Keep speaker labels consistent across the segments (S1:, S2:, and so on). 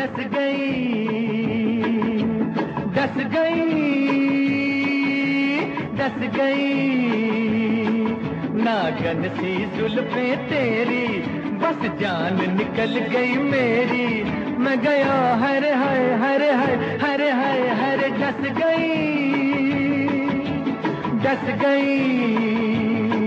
S1: डस गई, डस गई, डस गई नागन सी जुल्फें तेरी, बस जान निकल गई मेरी। मैं गया हर हाय हर हाय हर हाय हर, डस गई, डस गई।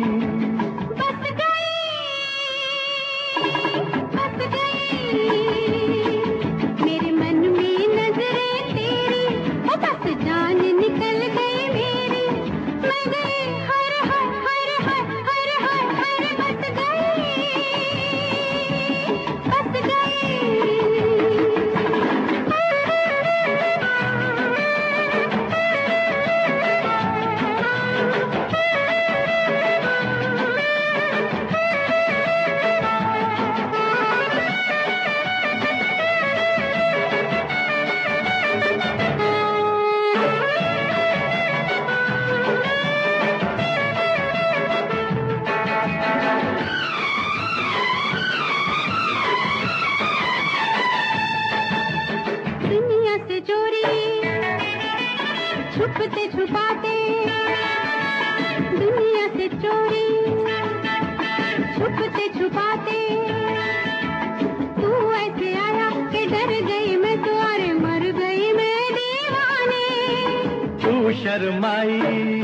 S2: छुपते छुपाते दुनिया से चोरी, छुपते छुपाते तू ऐसे आया कि डर गई मैं तो, अरे मर गई मैं दीवाने।
S1: तू शर्माई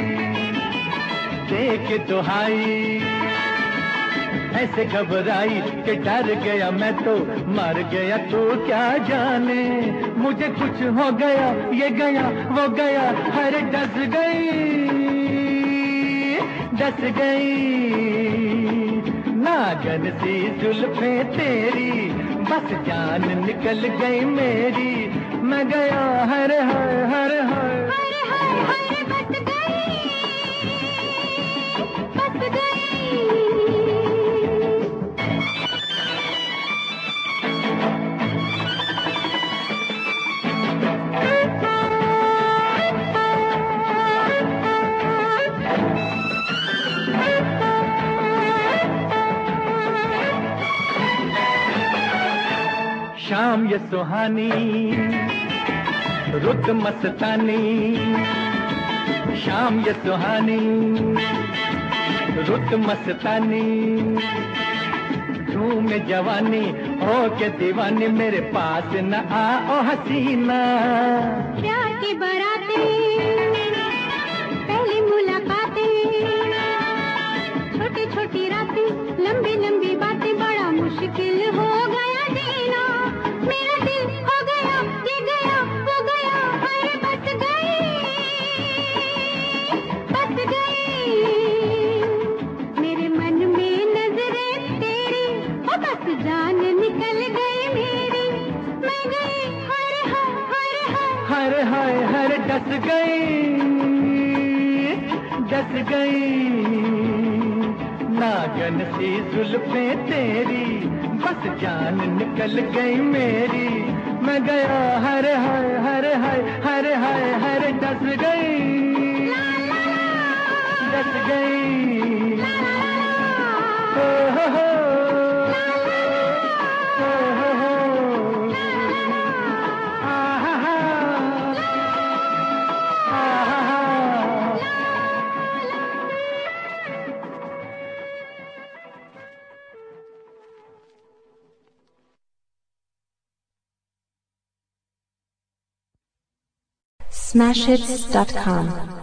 S1: देख दुहाई, ऐसे घबराई कि डर गया मैं तो, मर गया तू क्या जाने। मुझे कुछ हो गया, ये गया वो गया, हर डस गई, डस गई नागन सी जुल्फें तेरी, बस जान निकल गई मेरी। मैं गया हर हाय हर हाय
S2: हर हाय हर, बस गई, बस गई।
S1: शाम ये सुहानी रुत मस्तानी, शाम ये सुहानी रुत मस्तानी, झूम जवानी हो के दीवानी, मेरे पास न आ ओ हसीना।
S2: प्यार की बारातें, पहली मुलाकातें, छोटी छोटी रातें, लंबी लंबी बातें, बड़ा मुश्किल हो गया जीना। मेरा दिल हो गया, ये गया वो गया, हर बस गई, बस गई मेरे मन में नजरें तेरी, ओ बस जान निकल गई मेरी। मैं गई हर हाय हर हाय
S1: हर हाय हर, डस गई, डस गई नागन सी जुल्फें तेरी, बस जान निकल गई मेरी। मैं गया हर हाय हर हाय हर हाय हर, डस गई, डस गई। हो हो हो, हो हो हो, आहा हा, आहा हा।
S3: Smashhits.com